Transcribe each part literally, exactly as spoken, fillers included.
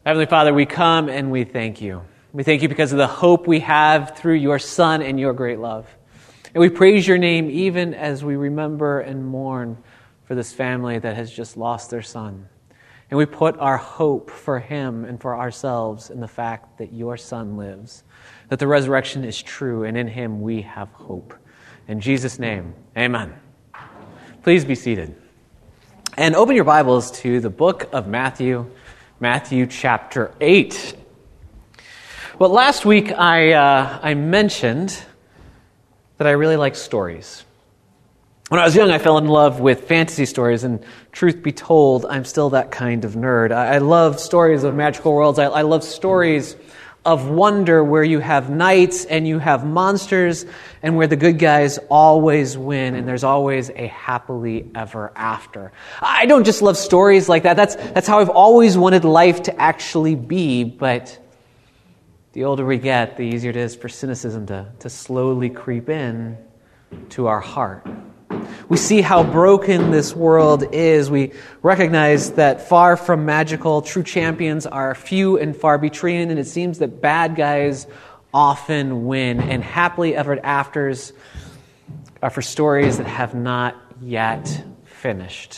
Heavenly Father, we come and we thank you. We thank you because of the hope we have through your Son and your great love. And we praise your name even as we remember and mourn for this family that has just lost their son. And we put our hope for him and for ourselves in the fact that your Son lives, that the resurrection is true, and in him we have hope. In Jesus' name, amen. Please be seated. And open your Bibles to the book of Matthew, Matthew chapter eight. Well, last week I uh, I mentioned that I really like stories. When I was young, I fell in love with fantasy stories, and truth be told, I'm still that kind of nerd. I, I love stories of magical worlds. I, I love stories of wonder where you have knights and you have monsters and where the good guys always win and there's always a happily ever after. I don't just love stories like that. That's that's how I've always wanted life to actually be, but the older we get, the easier it is for cynicism to, to slowly creep in to our heart. We see how broken this world is. We recognize that far from magical, true champions are few and far between, and it seems that bad guys often win, and happily ever afters are for stories that have not yet finished.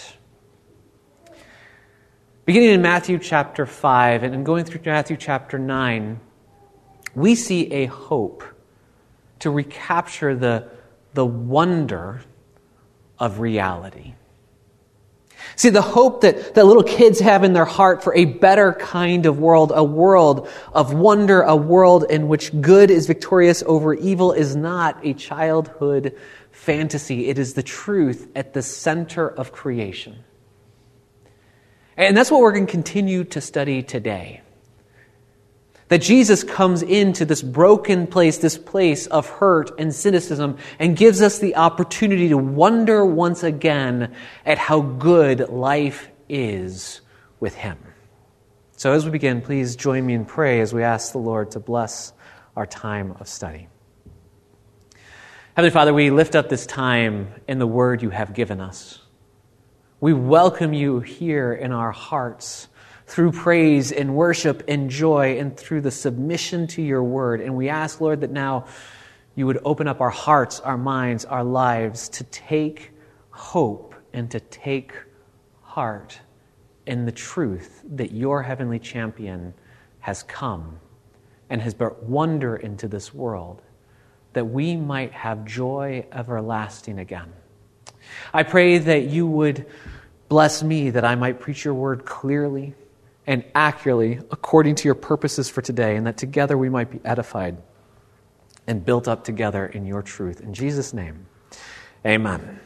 Beginning in Matthew chapter five and going through Matthew chapter nine, we see a hope to recapture the, the wonder of reality. See, the hope that, that little kids have in their heart for a better kind of world, a world of wonder, a world in which good is victorious over evil, is not a childhood fantasy. It is the truth at the center of creation. And that's what we're going to continue to study today. That Jesus comes into this broken place, this place of hurt and cynicism, and gives us the opportunity to wonder once again at how good life is with him. So as we begin, please join me in prayer as we ask the Lord to bless our time of study. Heavenly Father, we lift up this time in the word you have given us. We welcome you here in our hearts, through praise and worship and joy and through the submission to your word. And we ask, Lord, that now you would open up our hearts, our minds, our lives to take hope and to take heart in the truth that your heavenly champion has come and has brought wonder into this world, that we might have joy everlasting again. I pray that you would bless me, that I might preach your word clearly and accurately according to your purposes for today, and that together we might be edified and built up together in your truth. In Jesus' name, amen.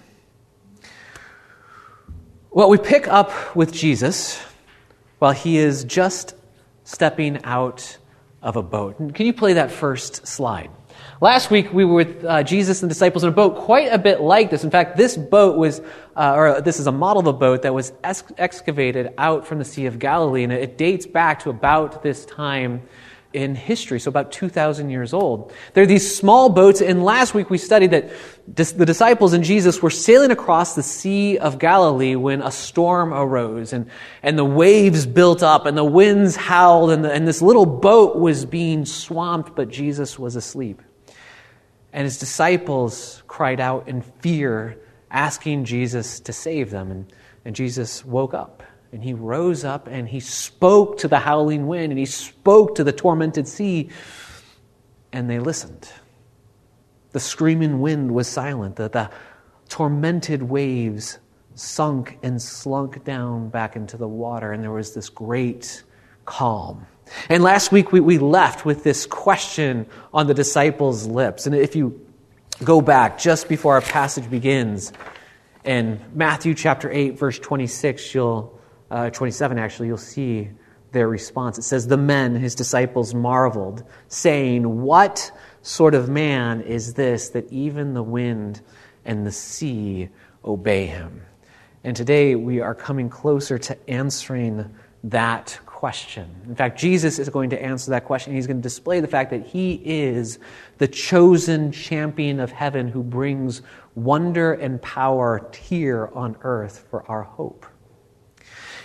Well, we pick up with Jesus while he is just stepping out of a boat. Can you play that first slide? Last week, we were with uh, Jesus and the disciples in a boat quite a bit like this. In fact, this boat was, uh, or this is a model of a boat that was ex- excavated out from the Sea of Galilee, and it dates back to about this time in history, so about two thousand years old. There are these small boats, and last week we studied that dis- the disciples and Jesus were sailing across the Sea of Galilee when a storm arose, and, and the waves built up, and the winds howled, and, the, and this little boat was being swamped, but Jesus was asleep. And his disciples cried out in fear, asking Jesus to save them. And, and Jesus woke up, and he rose up, and he spoke to the howling wind, and he spoke to the tormented sea, and they listened. The screaming wind was silent. The, the tormented waves sunk and slunk down back into the water, and there was this great calm. And last week we, we left with this question on the disciples' lips. And if you go back just before our passage begins, in Matthew chapter eight, verse twenty-six, you'll uh, twenty-seven actually, you'll see their response. It says, "The men, his disciples, marveled, saying, 'What sort of man is this that even the wind and the sea obey him?'" And today we are coming closer to answering that question. In fact, Jesus is going to answer that question. He's going to display the fact that he is the chosen champion of heaven who brings wonder and power here on earth for our hope.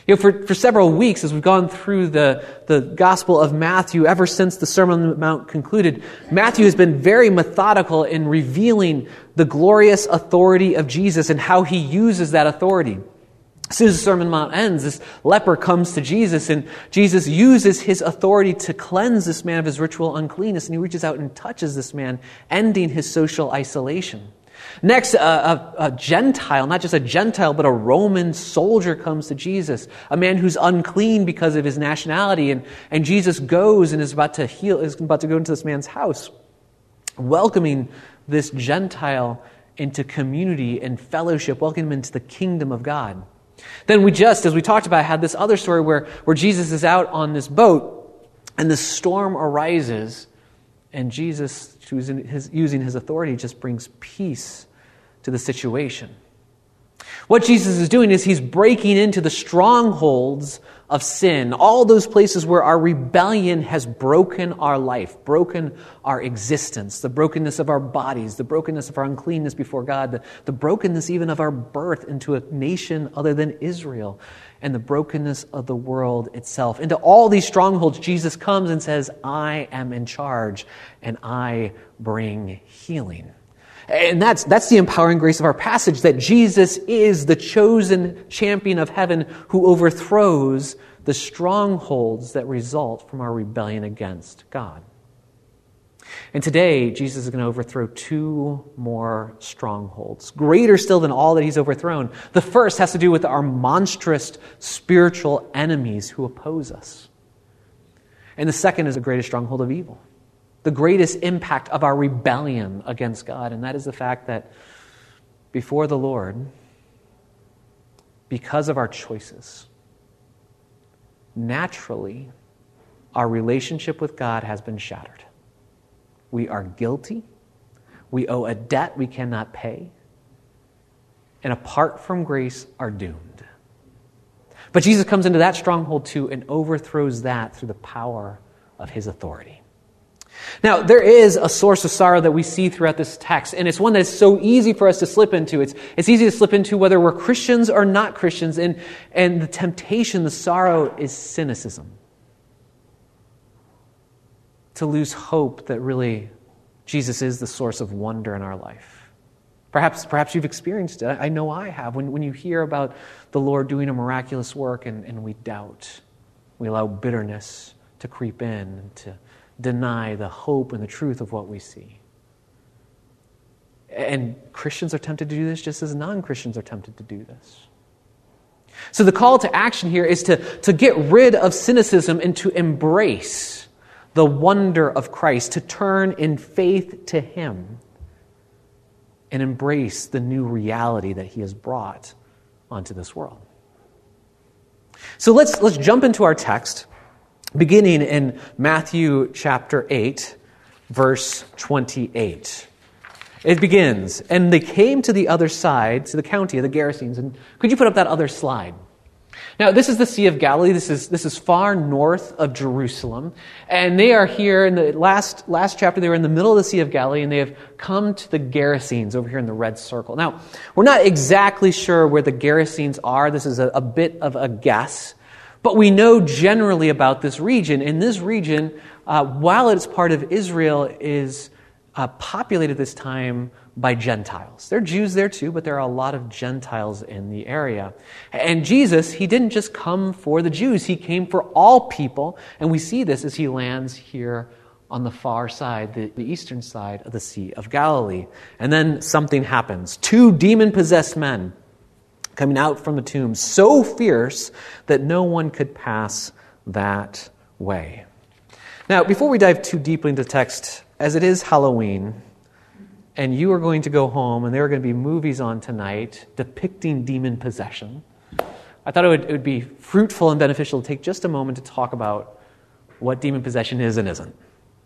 You know, for, for several weeks, as we've gone through the, the Gospel of Matthew, ever since the Sermon on the Mount concluded, Matthew has been very methodical in revealing the glorious authority of Jesus and how he uses that authority. As soon as the Sermon on the Mount ends, this leper comes to Jesus, and Jesus uses his authority to cleanse this man of his ritual uncleanness, and he reaches out and touches this man, ending his social isolation. Next, a, a, a Gentile, not just a Gentile, but a Roman soldier comes to Jesus, a man who's unclean because of his nationality, and, and Jesus goes and is about to heal, is about to go into this man's house, welcoming this Gentile into community and fellowship, welcoming him into the kingdom of God. Then we just, as we talked about, had this other story where, where Jesus is out on this boat, and the storm arises, and Jesus, using his, using his authority, just brings peace to the situation. What Jesus is doing is he's breaking into the strongholds of sin, all those places where our rebellion has broken our life, broken our existence, the brokenness of our bodies, the brokenness of our uncleanness before God, the, the brokenness even of our birth into a nation other than Israel, and the brokenness of the world itself. Into all these strongholds, Jesus comes and says, I am in charge, and I bring healing. And that's that's the empowering grace of our passage, that Jesus is the chosen champion of heaven who overthrows the strongholds that result from our rebellion against God. And today, Jesus is going to overthrow two more strongholds, greater still than all that he's overthrown. The first has to do with our monstrous spiritual enemies who oppose us. And the second is the greatest stronghold of evil, the greatest impact of our rebellion against God, and that is the fact that before the Lord, because of our choices, naturally, our relationship with God has been shattered. We are guilty. We owe a debt we cannot pay. And apart from grace, are doomed. But Jesus comes into that stronghold too and overthrows that through the power of his authority. Now, there is a source of sorrow that we see throughout this text, and it's one that's so easy for us to slip into. It's, it's easy to slip into whether we're Christians or not Christians, and, and the temptation, the sorrow, is cynicism. To lose hope that really Jesus is the source of wonder in our life. Perhaps, perhaps you've experienced it. I know I have. When, when you hear about the Lord doing a miraculous work and, and we doubt, we allow bitterness to creep in and to deny the hope and the truth of what we see. And Christians are tempted to do this just as non-Christians are tempted to do this. So the call to action here is to, to get rid of cynicism and to embrace the wonder of Christ, to turn in faith to him and embrace the new reality that he has brought onto this world. So let's, let's jump into our text, beginning in Matthew chapter eight, verse twenty-eight. It begins, and they came to the other side, to the county of the Gerasenes. And could you put up that other slide? Now, this is the Sea of Galilee. This is this is far north of Jerusalem. And they are here in the last, last chapter, they were in the middle of the Sea of Galilee, and they have come to the Gerasenes over here in the red circle. Now, we're not exactly sure where the Gerasenes are. This is a, a bit of a guess. But we know generally about this region. In this region, uh, while it's part of Israel, is uh, populated this time by Gentiles. There are Jews there too, but there are a lot of Gentiles in the area. And Jesus, he didn't just come for the Jews. He came for all people. And we see this as he lands here on the far side, the, the eastern side of the Sea of Galilee. And then something happens. Two demon-possessed men coming out from the tomb, so fierce that no one could pass that way. Now, before we dive too deeply into the text, as it is Halloween, and you are going to go home, and there are going to be movies on tonight depicting demon possession, I thought it would, it would be fruitful and beneficial to take just a moment to talk about what demon possession is and isn't.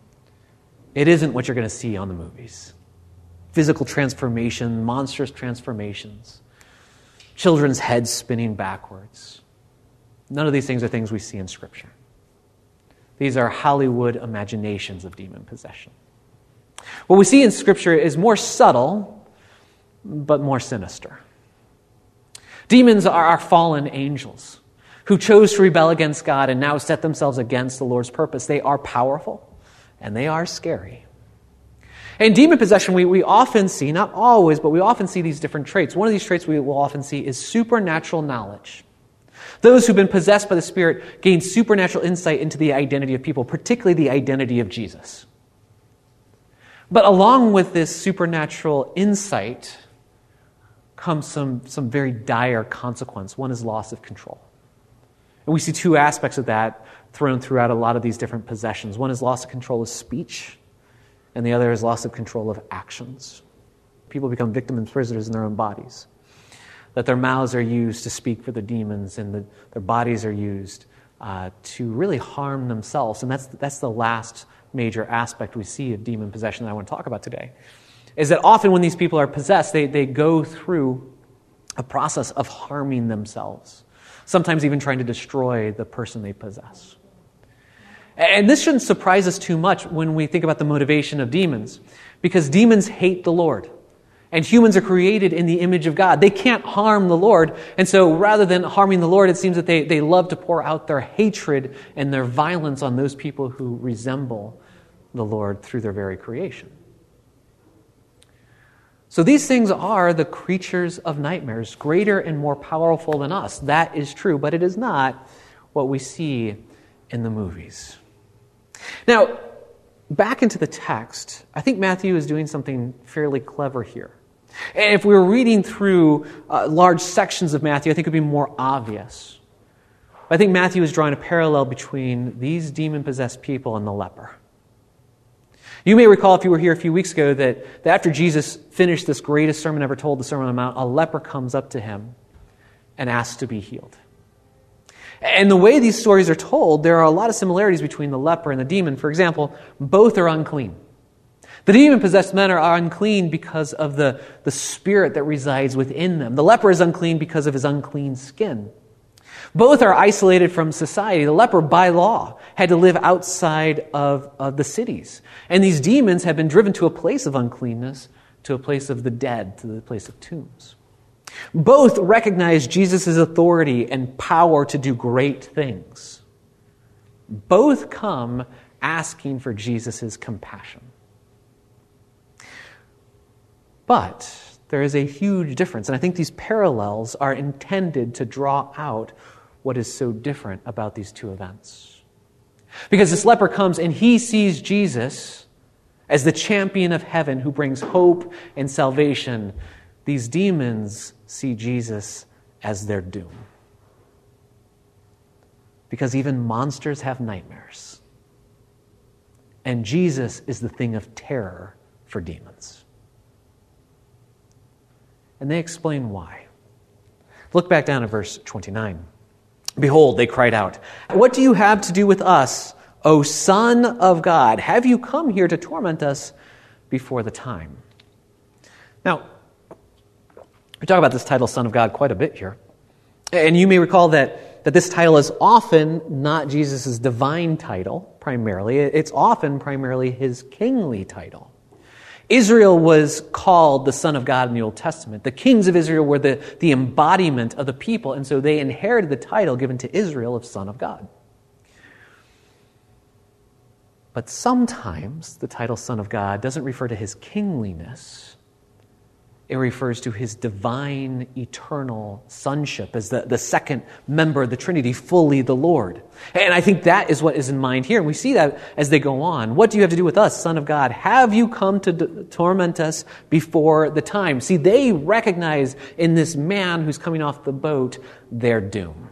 It isn't what you're going to see on the movies. Physical transformation, monstrous transformations, children's heads spinning backwards. None of these things are things we see in Scripture. These are Hollywood imaginations of demon possession. What we see in Scripture is more subtle, but more sinister. Demons are our fallen angels. who chose to rebel against God and now set themselves against the Lord's purpose. They are powerful and they are scary. In demon possession, we, we often see, not always, but we often see these different traits. One of these traits we will often see is supernatural knowledge. Those who've been possessed by the Spirit gain supernatural insight into the identity of people, particularly the identity of Jesus. But along with this supernatural insight comes some, some very dire consequence. One is loss of control. And we see two aspects of that thrown throughout a lot of these different possessions. One is loss of control of speech, and the other is loss of control of actions. People become victims and prisoners in their own bodies. That their mouths are used to speak for the demons, and the, their bodies are used uh, to really harm themselves. And that's, that's the last major aspect we see of demon possession that I want to talk about today, is that often when these people are possessed, they, they go through a process of harming themselves, sometimes even trying to destroy the person they possess. And this shouldn't surprise us too much when we think about the motivation of demons, because demons hate the Lord. And humans are created in the image of God. They can't harm the Lord. And so rather than harming the Lord, it seems that they, they love to pour out their hatred and their violence on those people who resemble the Lord through their very creation. So these things are the creatures of nightmares, greater and more powerful than us. That is true, but it is not what we see in the movies. Now, back into the text, I think Matthew is doing something fairly clever here. And if we were reading through uh, large sections of Matthew, I think it would be more obvious. I think Matthew is drawing a parallel between these demon-possessed people and the leper. You may recall, if you were here a few weeks ago, that, that after Jesus finished this greatest sermon ever told, the Sermon on the Mount, a leper comes up to him and asks to be healed. And the way these stories are told, there are a lot of similarities between the leper and the demon. For example, both are unclean. The demon-possessed men are unclean because of the, the spirit that resides within them. The leper is unclean because of his unclean skin. Both are isolated from society. The leper, by law, had to live outside of, of the cities. And these demons have been driven to a place of uncleanness, to a place of the dead, to the place of tombs. Both recognize Jesus' authority and power to do great things. Both come asking for Jesus' compassion. But there is a huge difference, and I think these parallels are intended to draw out what is so different about these two events. Because this leper comes and he sees Jesus as the champion of heaven who brings hope and salvation. These demons see Jesus as their doom. Because even monsters have nightmares. And Jesus is the thing of terror for demons. And they explain why. Look back down at verse twenty-nine. Behold, they cried out, "What do you have to do with us, O Son of God? Have you come here to torment us before the time?" Now, we talk about this title, Son of God, quite a bit here. And you may recall that, that this title is often not Jesus' divine title, primarily. It's often primarily his kingly title. Israel was called the Son of God in the Old Testament. The kings of Israel were the, the embodiment of the people, and so they inherited the title given to Israel of Son of God. But sometimes the title Son of God doesn't refer to his kingliness. It refers to his divine, eternal sonship as the, the second member of the Trinity, fully the Lord. And I think that is what is in mind here. And we see that as they go on. What do you have to do with us, Son of God? Have you come to d- torment us before the time? See, they recognize in this man who's coming off the boat their doom.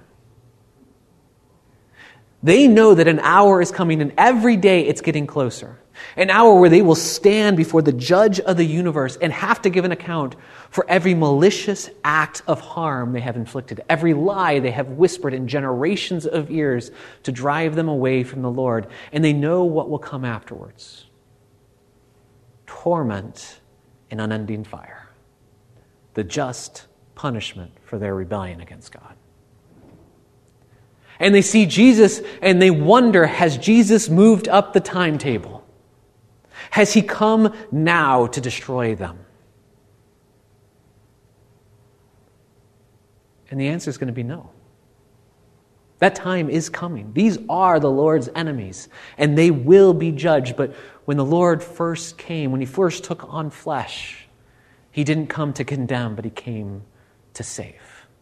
They know that an hour is coming, and every day it's getting closer. An hour where they will stand before the judge of the universe and have to give an account for every malicious act of harm they have inflicted, every lie they have whispered in generations of ears to drive them away from the Lord. And they know what will come afterwards. Torment and unending fire. The just punishment for their rebellion against God. And they see Jesus and they wonder, has Jesus moved up the timetable? Has he come now to destroy them? And the answer is going to be no. That time is coming. These are the Lord's enemies, and they will be judged. But when the Lord first came, when he first took on flesh, he didn't come to condemn, but he came to save.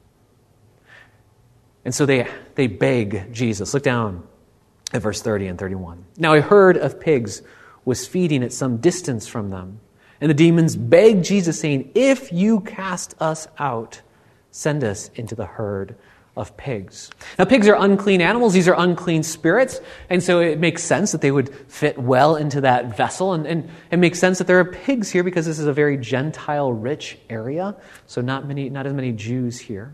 And so they, they beg Jesus. Look down at verse thirty and thirty-one. Now a herd of pigs was feeding at some distance from them. And the demons begged Jesus, saying, "If you cast us out, send us into the herd of pigs." Now, pigs are unclean animals. These are unclean spirits. And so it makes sense that they would fit well into that vessel. And, and it makes sense that there are pigs here because this is a very Gentile-rich area. So not many, not as many Jews here.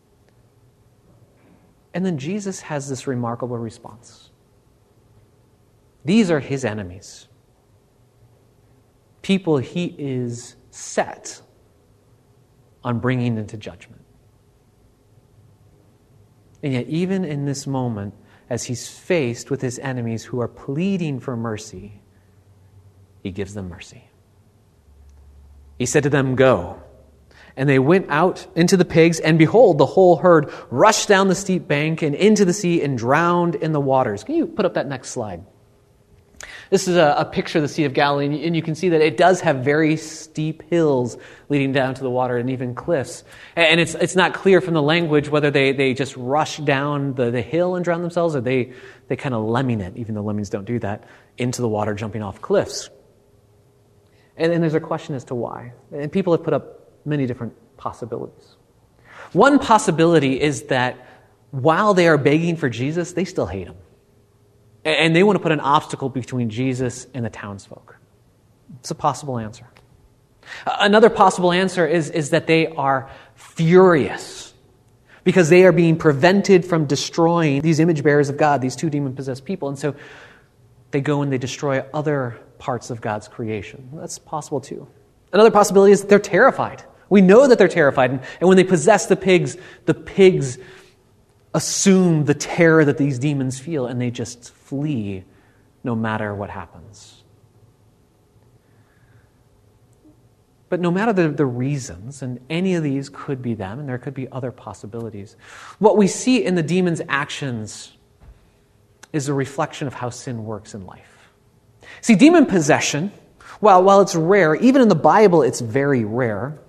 And then Jesus has this remarkable response. These are his enemies. People he is set on bringing into judgment. And yet, even in this moment, as he's faced with his enemies who are pleading for mercy, he gives them mercy. He said to them, "Go." And they went out into the pigs, and behold, the whole herd rushed down the steep bank and into the sea and drowned in the waters. Can you put up that next slide? This is a, a picture of the Sea of Galilee, and you can see that it does have very steep hills leading down to the water and even cliffs. And it's it's not clear from the language whether they, they just rush down the, the hill and drown themselves, or they, they kind of lemming it, even though lemmings don't do that, into the water, jumping off cliffs. And then there's a question as to why. And people have put up many different possibilities. One possibility is that while they are begging for Jesus, they still hate him. And they want to put an obstacle between Jesus and the townsfolk. It's a possible answer. Another possible answer is, is that they are furious because they are being prevented from destroying these image bearers of God, these two demon-possessed people. And so they go and they destroy other parts of God's creation. That's possible too. Another possibility is that they're terrified. We know that they're terrified. And, and when they possess the pigs, the pigs assume the terror that these demons feel, and they just flee no matter what happens. But no matter the, the reasons, and any of these could be them, and there could be other possibilities, what we see in the demons' actions is a reflection of how sin works in life. See, demon possession, while, while it's rare, even in the Bible it's very rare,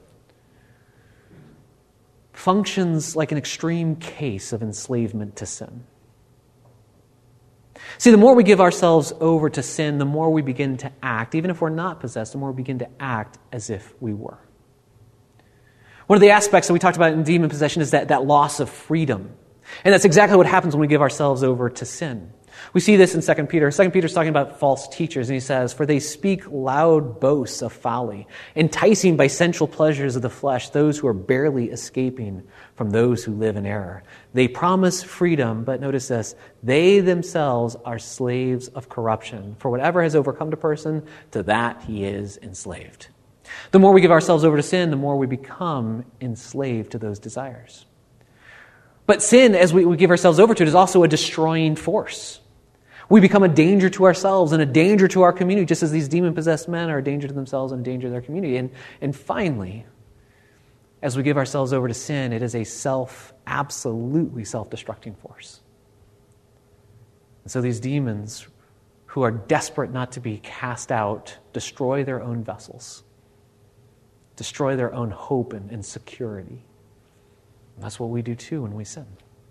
functions like an extreme case of enslavement to sin. See, the more we give ourselves over to sin, the more we begin to act, even if we're not possessed, the more we begin to act as if we were. One of the aspects that we talked about in demon possession is that, that loss of freedom. And that's exactly what happens when we give ourselves over to sin. We see this in Second Peter. Second Peter's talking about false teachers, and he says, "For they speak loud boasts of folly, enticing by sensual pleasures of the flesh those who are barely escaping from those who live in error. They promise freedom," but notice this, "they themselves are slaves of corruption. For whatever has overcome a person, to that he is enslaved." The more we give ourselves over to sin, the more we become enslaved to those desires. But sin, as we, we give ourselves over to it, is also a destroying force. We become a danger to ourselves and a danger to our community, just as these demon-possessed men are a danger to themselves and a danger to their community. And, and finally, as we give ourselves over to sin, it is a self, absolutely self-destructing force. And so these demons, who are desperate not to be cast out, destroy their own vessels, destroy their own hope and, and security. And that's what we do too when we sin.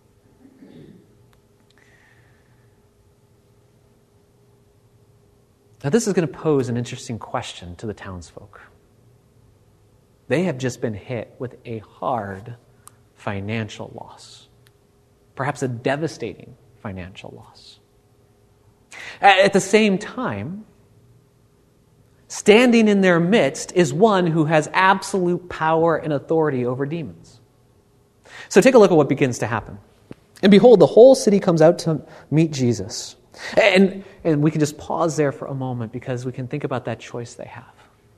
Now, this is going to pose an interesting question to the townsfolk. They have just been hit with a hard financial loss, perhaps a devastating financial loss. At the same time, standing in their midst is one who has absolute power and authority over demons. So take a look at what begins to happen. And behold, the whole city comes out to meet Jesus. And, and we can just pause there for a moment because we can think about that choice they have.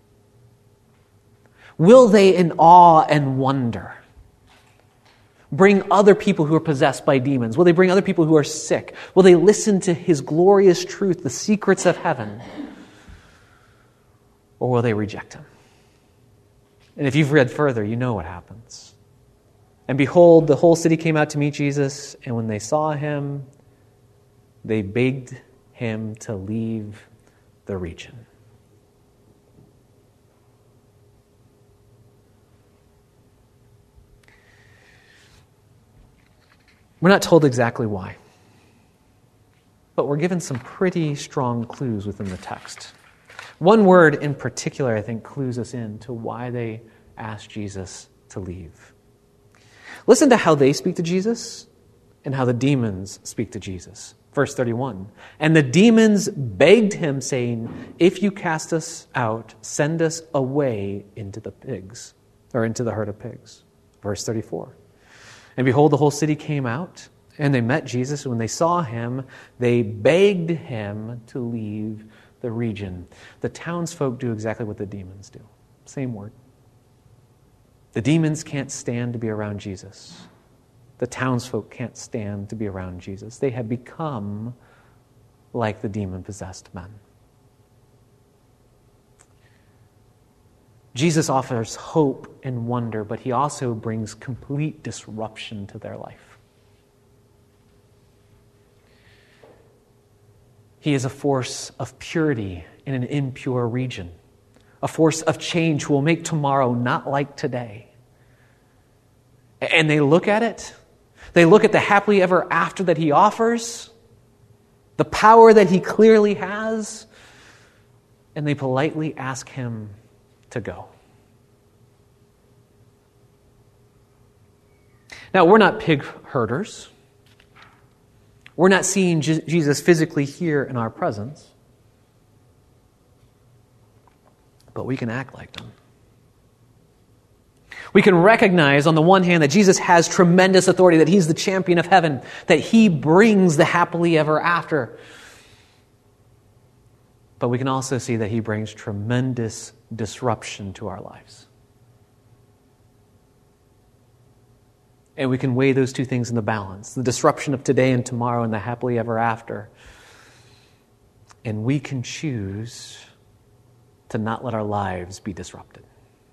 Will they, in awe and wonder, bring other people who are possessed by demons? Will they bring other people who are sick? Will they listen to his glorious truth, the secrets of heaven? Or will they reject him? And if you've read further, you know what happens. And behold, the whole city came out to meet Jesus, and when they saw him, they begged him to leave the region. We're not told exactly why, but we're given some pretty strong clues within the text. One word in particular, I think, clues us in to why they asked Jesus to leave. Listen to how they speak to Jesus and how the demons speak to Jesus. Verse thirty-one, and the demons begged him, saying, if you cast us out, send us away into the pigs, or into the herd of pigs. Verse thirty-four, and behold, the whole city came out, and they met Jesus. And when they saw him, they begged him to leave the region. The townsfolk do exactly what the demons do. Same word. The demons can't stand to be around Jesus. The townsfolk can't stand to be around Jesus. They have become like the demon-possessed men. Jesus offers hope and wonder, but he also brings complete disruption to their life. He is a force of purity in an impure region, a force of change who will make tomorrow not like today. And they look at it, they look at the happily ever after that he offers, the power that he clearly has, and they politely ask him to go. Now, we're not pig herders. We're not seeing Je- Jesus physically here in our presence. But we can act like them. We can recognize, on the one hand, that Jesus has tremendous authority, that he's the champion of heaven, that he brings the happily ever after. But we can also see that he brings tremendous disruption to our lives. And we can weigh those two things in the balance, the disruption of today and tomorrow and the happily ever after. And we can choose to not let our lives be disrupted.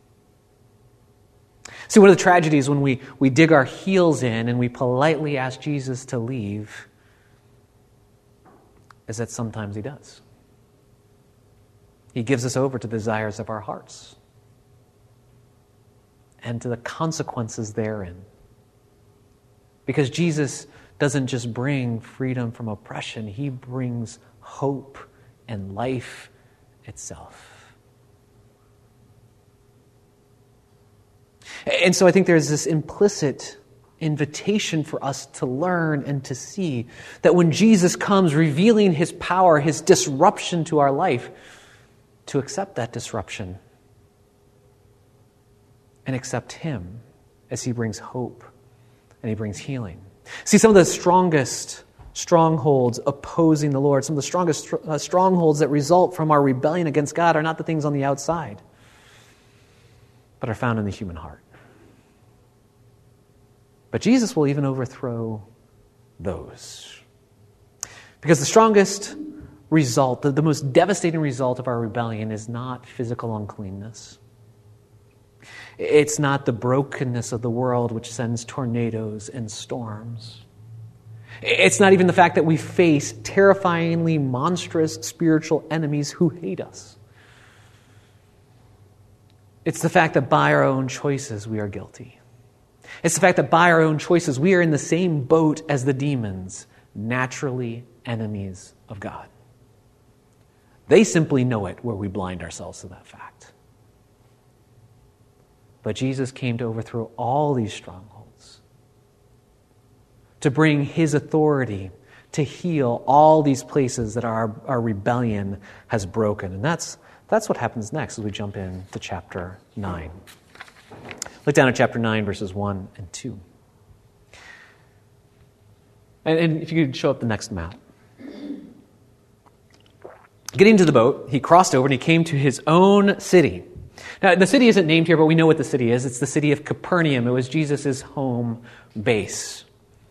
See, one of the tragedies when we, we dig our heels in and we politely ask Jesus to leave is that sometimes he does. He gives us over to the desires of our hearts and to the consequences therein. Because Jesus doesn't just bring freedom from oppression, he brings hope and life itself. And so I think there's this implicit invitation for us to learn and to see that when Jesus comes revealing his power, his disruption to our life, to accept that disruption and accept him as he brings hope and he brings healing. See, some of the strongest strongholds opposing the Lord, some of the strongest uh, strongholds that result from our rebellion against God are not the things on the outside, but are found in the human heart. But Jesus will even overthrow those. Because the strongest result, the, the most devastating result of our rebellion is not physical uncleanness. It's not the brokenness of the world which sends tornadoes and storms. It's not even the fact that we face terrifyingly monstrous spiritual enemies who hate us. It's the fact that by our own choices we are guilty. It's the fact that by our own choices we are in the same boat as the demons, naturally enemies of God. They simply know it where we blind ourselves to that fact. But Jesus came to overthrow all these strongholds, to bring his authority to heal all these places that our, our rebellion has broken. And that's, that's what happens next as we jump into chapter nine. Look down at chapter nine, verses one and two. And, and if you could show up the next map. Getting to the boat, he crossed over and he came to his own city. Now, the city isn't named here, but we know what the city is. It's the city of Capernaum. It was Jesus' home base.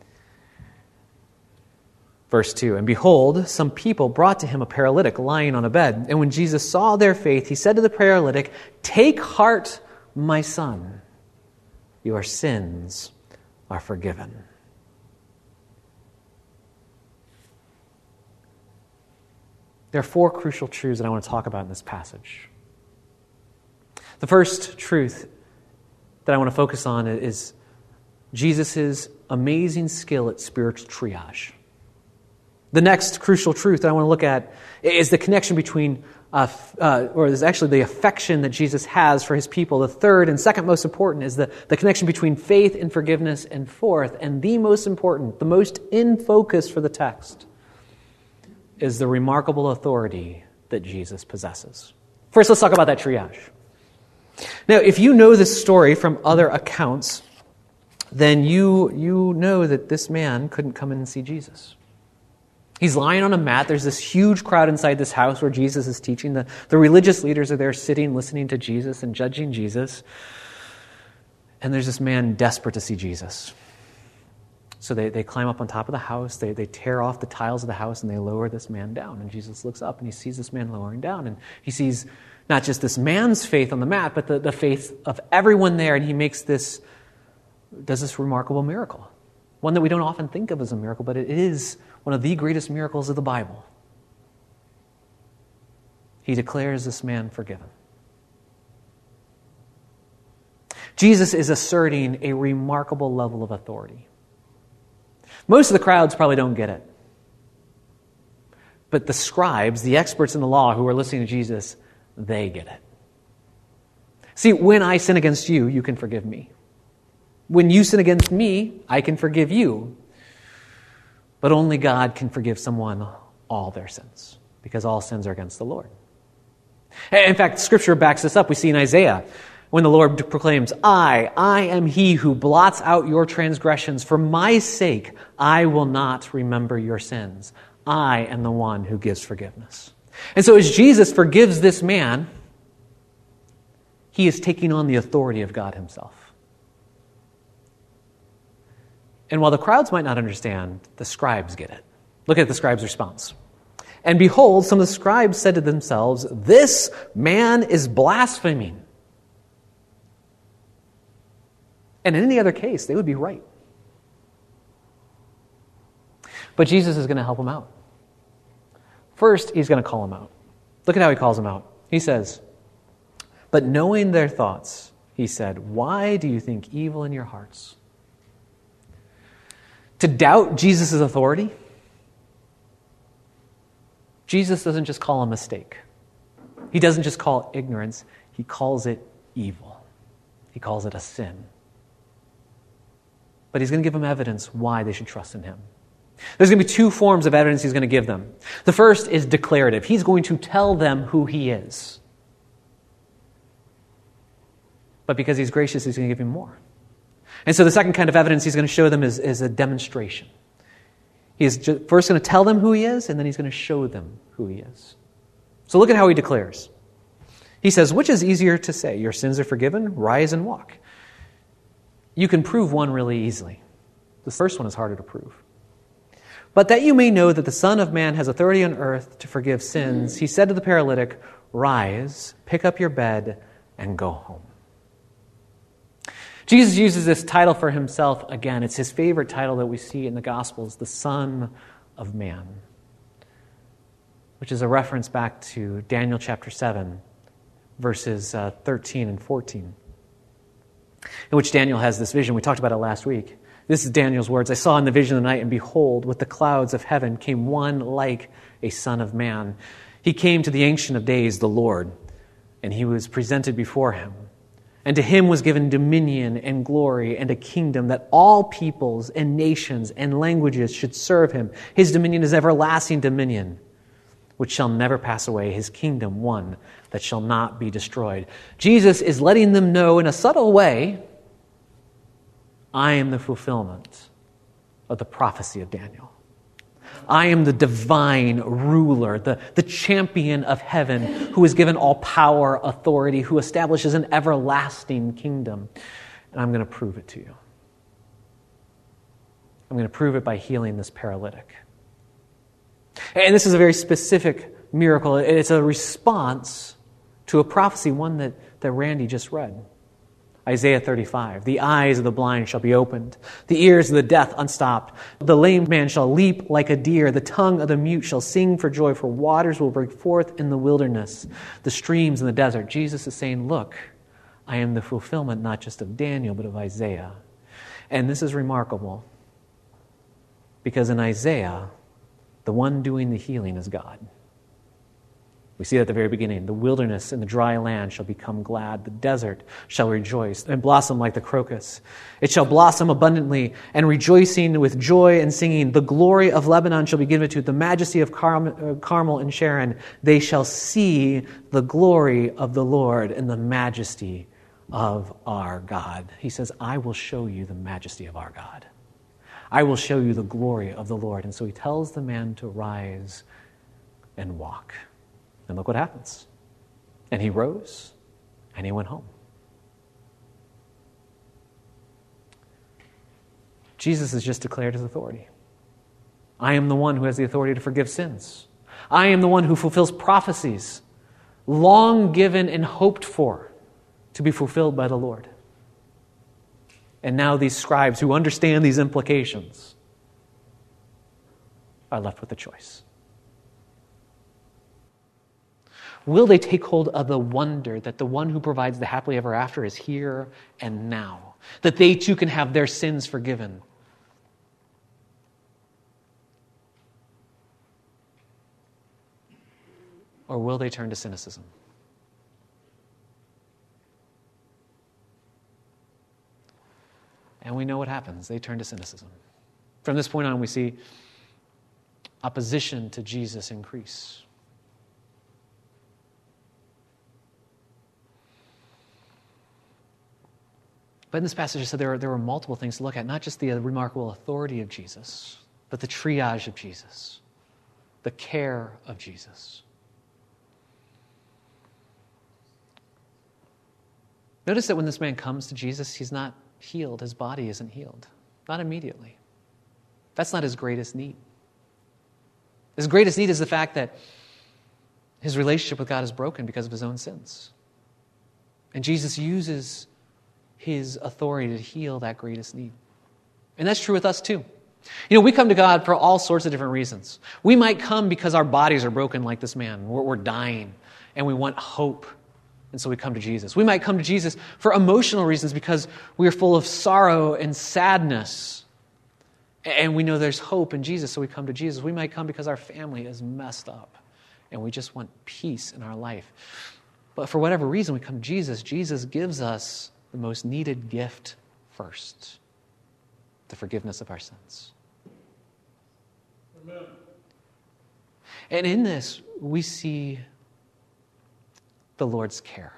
Verse two, and behold, some people brought to him a paralytic lying on a bed. And when Jesus saw their faith, he said to the paralytic, "Take heart, my son, your sins are forgiven. There are four crucial truths that I want to talk about in this passage. The first truth that I want to focus on is Jesus' amazing skill at spiritual triage. The next crucial truth that I want to look at is the connection between, uh, uh, or is actually the affection that Jesus has for his people. The third and second most important is the, the connection between faith and forgiveness. And fourth, and the most important, the most in focus for the text, is the remarkable authority that Jesus possesses. First, let's talk about that triage. Now, if you know this story from other accounts, then you, you know that this man couldn't come in and see Jesus. He's lying on a mat. There's this huge crowd inside this house where Jesus is teaching. The, the religious leaders are there sitting, listening to Jesus and judging Jesus. And there's this man desperate to see Jesus. So they, they climb up on top of the house, they, they tear off the tiles of the house, and they lower this man down. And Jesus looks up, and he sees this man lowering down. And he sees not just this man's faith on the mat, but the, the faith of everyone there. And he makes this, does this remarkable miracle. One that we don't often think of as a miracle, but it is one of the greatest miracles of the Bible. He declares this man forgiven. Jesus is asserting a remarkable level of authority. Most of the crowds probably don't get it. But the scribes, the experts in the law who are listening to Jesus, they get it. See, when I sin against you, you can forgive me. When you sin against me, I can forgive you. But only God can forgive someone all their sins, because all sins are against the Lord. In fact, Scripture backs this up. We see in Isaiah, when the Lord proclaims, I, I am he who blots out your transgressions. For my sake, I will not remember your sins. I am the one who gives forgiveness. And so as Jesus forgives this man, he is taking on the authority of God himself. And while the crowds might not understand, the scribes get it. Look at the scribes' response. And behold, some of the scribes said to themselves, this man is blaspheming. And in any other case, they would be right. But Jesus is going to help them out. First, he's going to call them out. Look at how he calls them out. He says, but knowing their thoughts, he said, why do you think evil in your hearts? To doubt Jesus' authority, Jesus doesn't just call a mistake. He doesn't just call it ignorance. He calls it evil. He calls it a sin. But he's going to give them evidence why they should trust in him. There's going to be two forms of evidence he's going to give them. The first is declarative. He's going to tell them who he is. But because he's gracious, he's going to give him more. And so the second kind of evidence he's going to show them is, is a demonstration. He is first going to tell them who he is, and then he's going to show them who he is. So look at how he declares. He says, which is easier to say? Your sins are forgiven, rise and walk. You can prove one really easily. The first one is harder to prove. But that you may know that the Son of Man has authority on earth to forgive sins, he said to the paralytic, rise, pick up your bed, and go home. Jesus uses this title for himself again. It's his favorite title that we see in the Gospels, the Son of Man, which is a reference back to Daniel chapter seven, verses uh, thirteen and fourteen, in which Daniel has this vision. We talked about it last week. This is Daniel's words. I saw in the vision of the night, and behold, with the clouds of heaven came one like a son of man. He came to the Ancient of Days, the Lord, and he was presented before him. And to him was given dominion and glory and a kingdom that all peoples and nations and languages should serve him. His dominion is everlasting dominion, which shall never pass away. His kingdom, one that shall not be destroyed. Jesus is letting them know in a subtle way, I am the fulfillment of the prophecy of Daniel. I am the divine ruler, the, the champion of heaven, who is given all power, authority, who establishes an everlasting kingdom. And I'm going to prove it to you. I'm going to prove it by healing this paralytic. And this is a very specific miracle. It's a response to a prophecy, one that, that Randy just read. Isaiah thirty-five, the eyes of the blind shall be opened, the ears of the deaf unstopped. The lame man shall leap like a deer, the tongue of the mute shall sing for joy, for waters will break forth in the wilderness, the streams in the desert. Jesus is saying, look, I am the fulfillment not just of Daniel, but of Isaiah. And this is remarkable, because in Isaiah, the one doing the healing is God. We see it at the very beginning. The wilderness and the dry land shall become glad. The desert shall rejoice and blossom like the crocus. It shall blossom abundantly and rejoicing with joy and singing. The glory of Lebanon shall be given to it, the majesty of Carmel and Sharon. They shall see the glory of the Lord and the majesty of our God. He says, I will show you the majesty of our God. I will show you the glory of the Lord. And so he tells the man to rise and walk. And look what happens. And he rose, and he went home. Jesus has just declared his authority. I am the one who has the authority to forgive sins. I am the one who fulfills prophecies, long given and hoped for, to be fulfilled by the Lord. And now these scribes who understand these implications are left with a choice. Will they take hold of the wonder that the one who provides the happily ever after is here and now? That they too can have their sins forgiven? Or will they turn to cynicism? And we know what happens. They turn to cynicism. From this point on, we see opposition to Jesus increase. But in this passage, I said there were, there were multiple things to look at, not just the remarkable authority of Jesus, but the triage of Jesus, the care of Jesus. Notice that when this man comes to Jesus, he's not healed. His body isn't healed. Not immediately. That's not his greatest need. His greatest need is the fact that his relationship with God is broken because of his own sins. And Jesus uses his authority to heal that greatest need. And that's true with us too. You know, we come to God for all sorts of different reasons. We might come because our bodies are broken like this man. We're, we're dying and we want hope. And so we come to Jesus. We might come to Jesus for emotional reasons because we are full of sorrow and sadness. And we know there's hope in Jesus, so we come to Jesus. We might come because our family is messed up and we just want peace in our life. But for whatever reason, we come to Jesus. Jesus gives us the most needed gift first, the forgiveness of our sins. Amen. And in this, we see the Lord's care.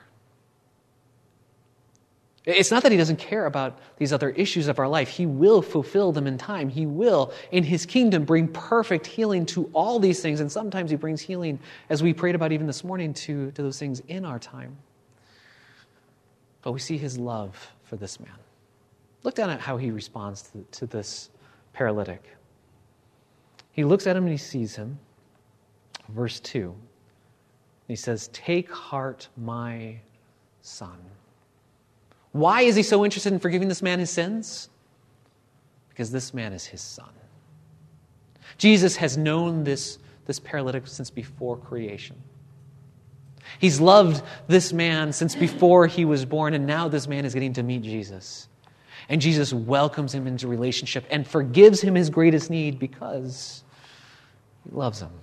It's not that he doesn't care about these other issues of our life. He will fulfill them in time. He will, in his kingdom, bring perfect healing to all these things. And sometimes he brings healing, as we prayed about even this morning, to, to those things in our time. But we see his love for this man. Look down at how he responds to, to this paralytic. He looks at him and he sees him. Verse two. He says, "Take heart, my son." Why is he so interested in forgiving this man his sins? Because this man is his son. Jesus has known this, this paralytic since before creation. He's loved this man since before he was born, and now this man is getting to meet Jesus. And Jesus welcomes him into relationship and forgives him his greatest need because he loves him.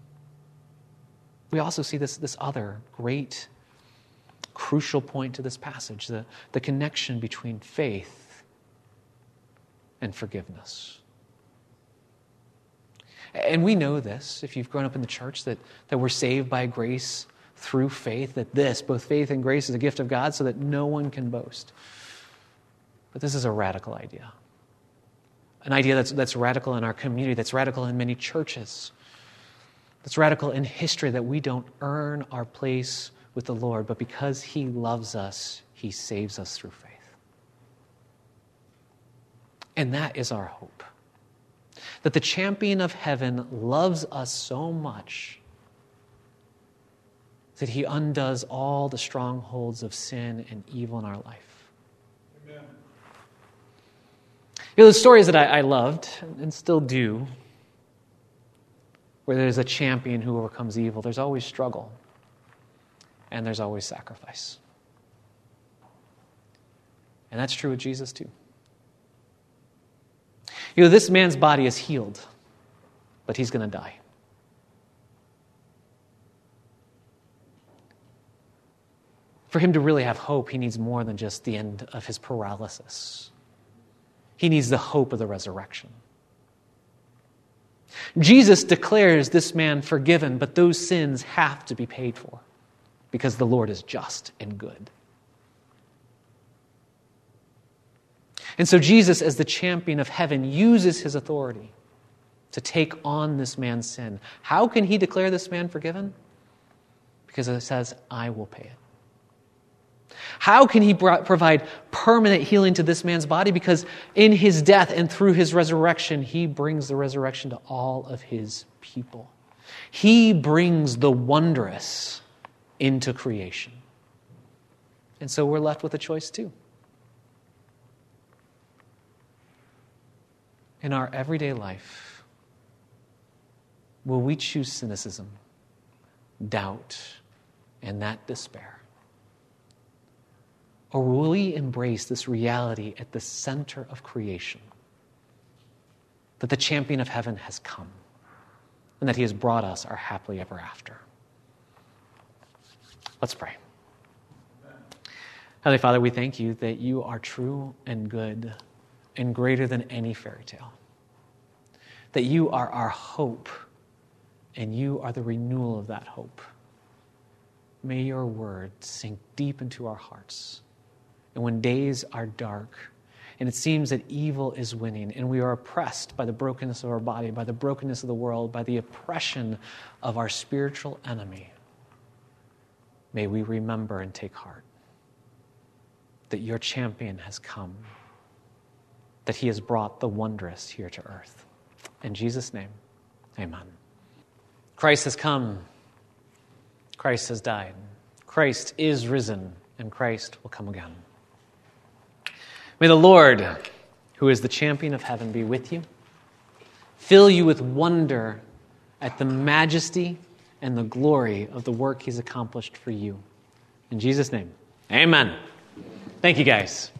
We also see this, this other great, crucial point to this passage, the, the connection between faith and forgiveness. And we know this, if you've grown up in the church, that, that we're saved by grace through faith, that this, both faith and grace, is a gift of God so that no one can boast. But this is a radical idea. An idea that's, that's radical in our community, that's radical in many churches. That's radical in history, that we don't earn our place with the Lord, but because he loves us, he saves us through faith. And that is our hope. That the champion of heaven loves us so much that he undoes all the strongholds of sin and evil in our life. You know, the stories that I, I loved and still do, where there's a champion who overcomes evil, there's always struggle and there's always sacrifice. And that's true with Jesus too. You know, this man's body is healed, but he's going to die. For him to really have hope, he needs more than just the end of his paralysis. He needs the hope of the resurrection. Jesus declares this man forgiven, but those sins have to be paid for because the Lord is just and good. And so Jesus, as the champion of heaven, uses his authority to take on this man's sin. How can he declare this man forgiven? Because it says, I will pay it. How can he provide permanent healing to this man's body? Because in his death and through his resurrection, he brings the resurrection to all of his people. He brings the wondrous into creation. And so we're left with a choice too. In our everyday life, will we choose cynicism, doubt, and that despair? Or will we embrace this reality at the center of creation, that the champion of heaven has come and that he has brought us our happily ever after? Let's pray. Heavenly Father, we thank you that you are true and good and greater than any fairy tale, that you are our hope and you are the renewal of that hope. May your word sink deep into our hearts. And when days are dark and it seems that evil is winning and we are oppressed by the brokenness of our body, by the brokenness of the world, by the oppression of our spiritual enemy, may we remember and take heart that your champion has come, that he has brought the wondrous here to earth. In Jesus' name, amen. Christ has come. Christ has died. Christ is risen, and Christ will come again. May the Lord, who is the champion of heaven, be with you, fill you with wonder at the majesty and the glory of the work he's accomplished for you. In Jesus' name, amen. Thank you, guys.